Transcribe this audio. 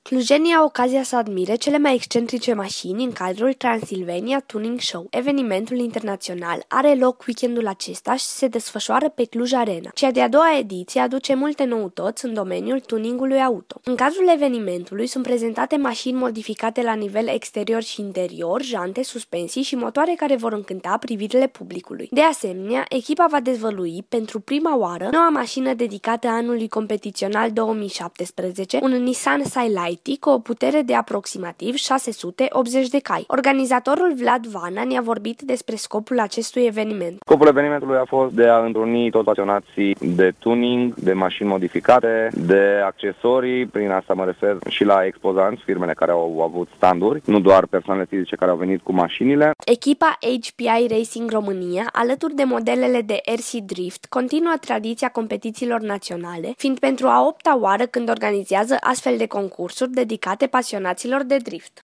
Clujenii au ocazia să admire cele mai excentrice mașini în cadrul Transylvania Tuning Show. Evenimentul internațional are loc weekendul acesta și se desfășoară pe Cluj Arena. Cea de-a doua ediție aduce multe noutăți în domeniul tuningului auto. În cadrul evenimentului sunt prezentate mașini modificate la nivel exterior și interior, jante, suspensii și motoare care vor încânta privirile publicului. De asemenea, echipa va dezvălui pentru prima oară noua mașină dedicată anului competițional 2017, un Nissan Skyline cu o putere de aproximativ 680 de cai. Organizatorul Vlad Vana ne-a vorbit despre scopul acestui eveniment. Scopul evenimentului a fost de a întruni toți pasionații de tuning, de mașini modificate, de accesorii, prin asta mă refer și la expozanți, firmele care au avut standuri, nu doar persoanele fizice care au venit cu mașinile. Echipa HPI Racing România, alături de modelele de RC Drift, continuă tradiția competițiilor naționale, fiind pentru a 8-a oară când organizează astfel de concursuri dedicate pasionaților de drift.